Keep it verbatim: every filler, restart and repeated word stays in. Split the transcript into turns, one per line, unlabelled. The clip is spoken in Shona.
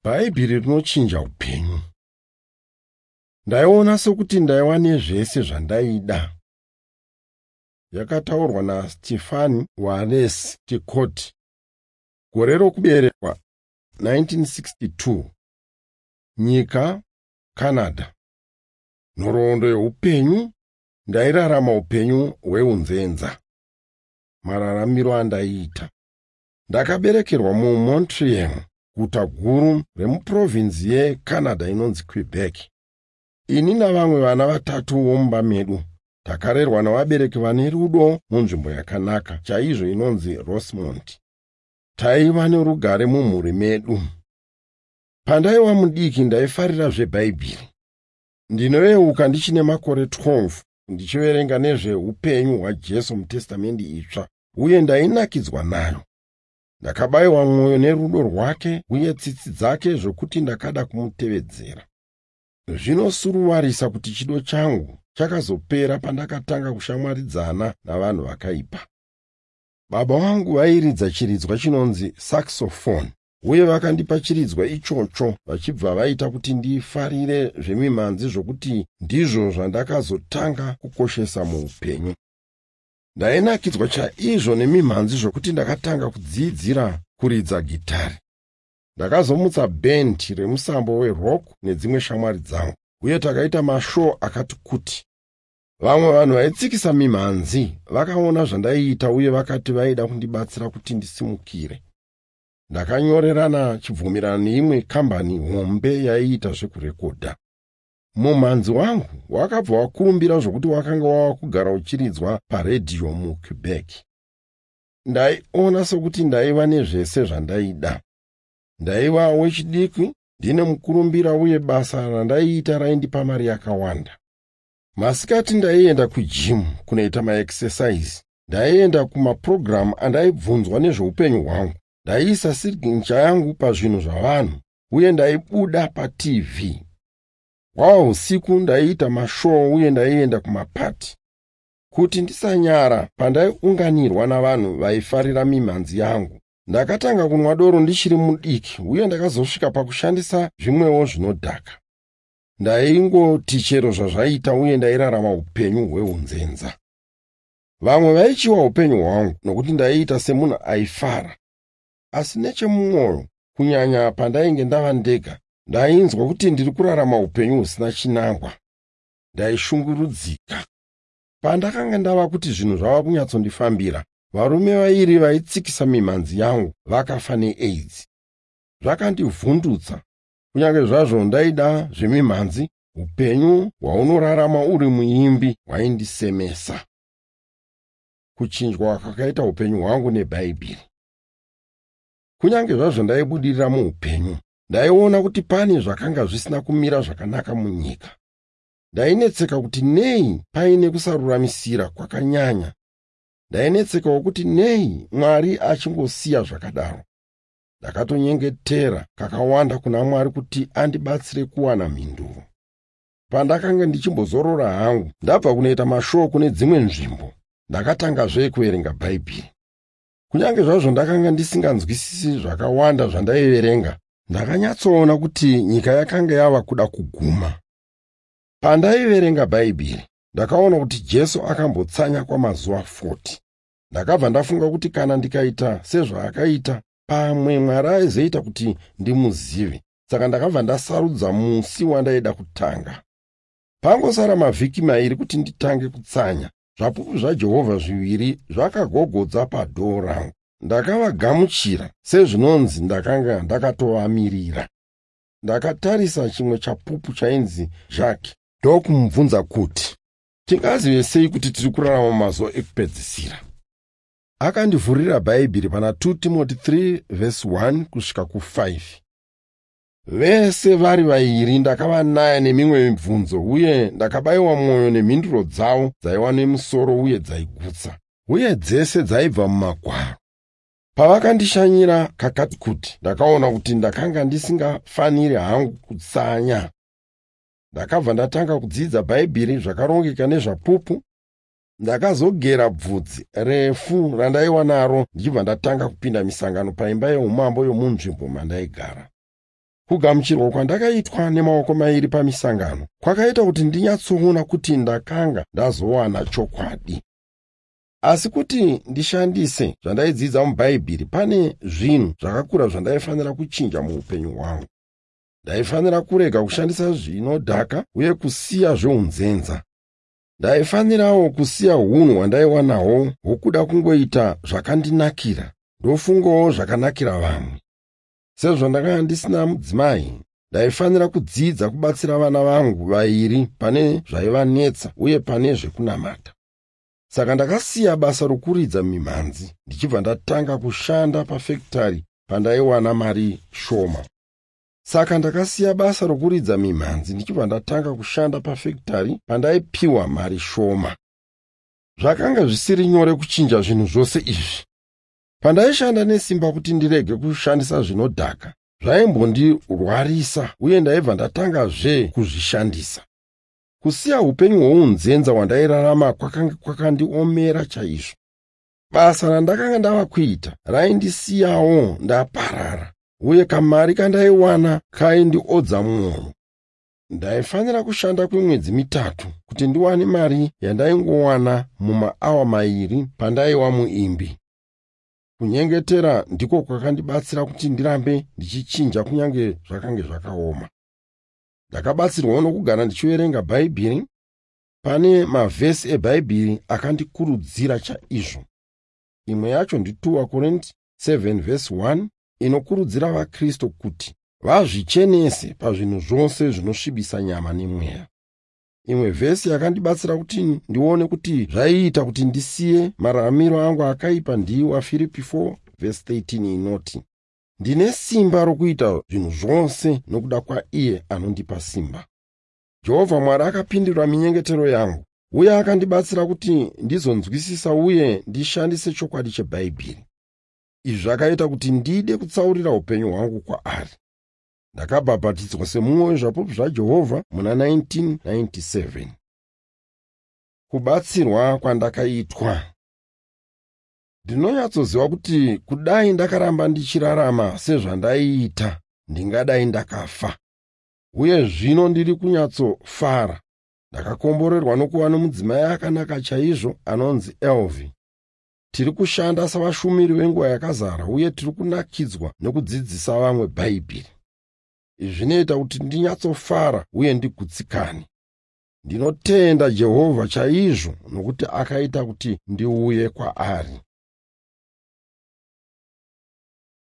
Bhaibheri rinochinja upenyu. Ndaiona sokuti ndaiwa nezvese zvandaida. Yakataurwa naStefan Wallace Tikoti. Gore rokuberekwa nineteen sixty-two. Nyika Canada. Nhoroondo yeupenyu. Ndairarama upenyu hweunzenza. Mararamiro andaiita. Ndakaberekerwa muMontreal, guta guru remuprovinzi yeCanada inonzi Quebec. Ini navamwe vana vatatu vomumba medu takarerwa navabereki vane rudo munzvimbo yakanaka chaizvo inonzi Rosemont. Taiva nerugare mumhuri medu. Pandaiva mudiki ndaifarira zveBhaibheri. Ndinoveuka ndichine makore twelve ndichiverenga nezveupenyu hwaJesu muTestamendi Itsva uye ndainakidzwa nayo. Ndakabayiwa mwoyo nerudo rwake uye tsitsi dzake zvokuti ndakada kumutevedzera. Zvinosuruvarisa kuti chido changu chakazopera pandakatanga kushamwaridzana navanhu vakaipa. Baba vangu vairidza chiridzwa chinonzi saxophone uye vakandipa chiridzwa ichocho vachibva vaita kuti ndifarire zvemimhanzi zvokuti ndizvo zvandakazotanga kukoshesa muupenyu. Ndainakidzwa chaizvo nemimhanzi zvokuti ndakatanga kudzidzira kuridza gitari. Ndakazomutsa bhendi remusambo werock nedzimwe shamwari dzangu uye takaita mashow akati kuti. Vamwe vanhu vaitsikisa mimhanzi vakaona zvandaiita uye vakati vaida kundibatsira kuti ndisimukire. Ndakanyorerana chibvumirano neimwe kambani hombe yaiita zvekurekodha. Mumhanzi wangu wakabva wakurumbira zvokuti wakanga wava kugara uchiridzwa paredhiyo muQuebec. Ndaiona sokuti ndaiva nezvese zvandaida. Ndaiva wechidiki, ndine mukurumbira uye basa randaiita raindipa mari yakawanda. Masikati ndaienda kujimu kunoita maexercise. Ndaienda kumaprogramu andaibvunzwa nezveupenyu hwangu. Ndaiisa signature yangu pazvinhu zvavanhu uye ndaibuda paTV. Wava usiku ndaiita mashow uye ndaienda kumapati. Kuti ndisanyara pandaiunganirwa navanhu vaifarira mimhanzi yangu. Ndakatanga kunwa doro ndichiri mudiki uye ndakazosvika pakushandisa zvimwewo zvinodhaka. Ndaingoti chero zvazvaita uye ndairarama upenyu hweunzenza. Vamwe vaichiwa upenyu hwangu nokuti ndaiita semunhu aifara. Asi nechemumwoyo, kunyanya pandainge ndava ndega, ndainzwa kuti ndiri kurarama upenyu husina chinangwa. Ndaishungurudzika. Pandakanga ndava kuti zvinhu zvava kunyatsondifambira, varume vairi vaitsikisa mimhanzi yangu vakafa neAIDS. Zvakandivhundutsa. Kunyange zvazvo ndaida zvemimhanzi, upenyu hwaunorarama uri muimbi hwaindisemesa. Kuchinjwa kwakaita upenyu hwangu neBhaibheri. Kunyange zvazvo ndaibudirira muupenyu, ndaiona kuti pane zvakanga zvisina kumira zvakanaka munyika. Ndainetseka kuti nei paine kusaruramisira kwakanyanya. Ndainetsekawo kuti nei Mwari achingosiya zvakadaro. Ndakatonyengetera kakawanda kuna Mwari kuti andibatsire kuwana mhinduro. Pandakanga ndichimbozorora hangu, ndabva kunoita mashow kune dzimwe nzvimbo, ndakatangazve kuverenga Bhaibheri. Kunyange zvazvo ndakanga ndisinganzwisisi zvakawanda zvandaiverenga, ndakanyatsoona kuti nyika yakanga yava kuda kuguma. Pandaiverenga Bhaibheri, ndakaona kuti Jesu akambotsanya kwamazuva forty. Ndakabva ndafunga kuti kana ndikaita sezvaakaita, pamwe Mwari aizoita kuti ndimuzive. Saka ndakabva ndasarudza musi wandaida kutanga. Pangosara mavhiki mairi kuti nditange kutsanya, zvapupu zvaJehovha zviviri zvakagogodza padoo rangu. Ndakavagamuchira sezvinonzi ndakanga ndakatovamirira. Ndakatarisa chimwe chapupu chainzi Jacques ndokumubvunza kuti tingazive sei kuti tiri kurarama mazuva ekupedzisira. Akandivhurira Bhaibheri pana two Timothy three verse one kusvika kufive. Vese vari vairi ndakavanaya nemimwe mibvunzo uye ndakabayiwa mwoyo nemhinduro dzavo dzaiva nemusoro uye dzaigutsa, uye dzese dzaibva mumagwaro. Pavakandishanyira kakati kuti ndakaona kuti ndakanga ndisingafaniri hangu kutsanya. Ndakabva ndatanga kudzidza Bhaibheri zvakarongeka nezvapupu. Ndakazogera bvudzi refu randaiwa naro ndichibva ndatanga kupinda misangano paimba yeumambo yomunzvimbo mandaigara. Kugamuchirwa kwandakaitwa nemaoko mairi pamisangano kwakaita kuti ndinyatsoona kuti ndakanga ndazowana chokwadi. Asi kuti ndishandise zvandaidzidza mubhaibheri, pane zvinhu zvakakura zvandaifanira kuchinja muupenyu hwangu. Ndaifanira kurega kushandisa zvinodhaka uye kusiya zveunzenza. Ndaifanirawo kusiya hunhu hwandaiwanaho hwokuda kungoita zvakandinakira ndofungawo zvakanakira vamwe. Sezvo ndakanga ndisina mudzimai, ndaifanira kudzidza kubatsira vana vangu vairi pane zvaivanetsa uye pane zvekunamata. Saka ndakasiya basa rokuridza mimhanzi ndichibva ndatanga kushanda pafekitari pandaiwana mari shoma. Saka ndakasiya basa rokuridza mimhanzi ndichibva ndatanga kushanda pafekitari pandaipiwa mari shoma. Zvakanga zvisiri nyore kuchinja zvinhu zvose izvi. Pandaishanda nesimba kuti ndirege kushandisa zvinodhaka, zvaimbondirwarisa uye ndaibva ndatangazve kuzvishandisa. Kusiya upenyu hwounzenza hwandairarama kwakanga kwakandiomera chaizvo. Basa randakanga ndava kuita raindisiyawo ndaparara, uye kamari kandaiwana kaindiodza mwoyo. Ndaifanira kushanda kwemwedzi mitatu kuti ndiwane mari yandaingowana mumaawa mairi pandaiwa muimbi. Kunyengetera ndiko kwakandibatsira kuti ndirambe ndichichinja kunyange zvakange zvakaoma. Ndakabatsirwa nokugara ndichiverenga Bhaibheri. Pane mavhesi eBhaibheri akandikurudzira chaizvo. Imwe yacho ndi second Corinthians seven verse one inokurudzira vaKristu kuti vazvichenese pazvinhu zvose zvinosvibisa nyama nemweya. Imwe vhesi yakandibatsira kuti ndione kuti zvaiita kuti ndisiye mararamiro angu akaipa ndiwa Filipi four verse thirteen inoti, ndine simba rokuita zvinhu zvose nokuda kwaiye anondipa simba. Jehovha Mwari akapindura minyengetero yangu uye akandibatsira kuti ndizonzwisisa uye ndishandise chokwadi cheBhaibheri. Izvi zvakaita kuti ndide kutsaurira upenyu hwangu kwaari. Ndakabhabhatidzwa semumwe wezvapupu zvaJehovha muna nineteen ninety-seven. Kubatsirwa kwandakaitwa. Ndinonyatsoziva kuti kudai ndakaramba ndichirarama sezvandaiita, ndingadai ndakafa. Uye zvino ndiri kunyatsofara. Ndakakomborerwa nokuva nomudzimai akanaka chaizvo anonzi Elvi. Tiri kushanda savashumiri venguva yakazara uye tiri kunakidzwa nokudzidzisa vamwe Bhaibheri. Izvi zvinoita kuti ndinyatsofara uye ndigutsikane. Ndinotenda Jehovha chaizvo nokuti akaita kuti ndiuye kwaari.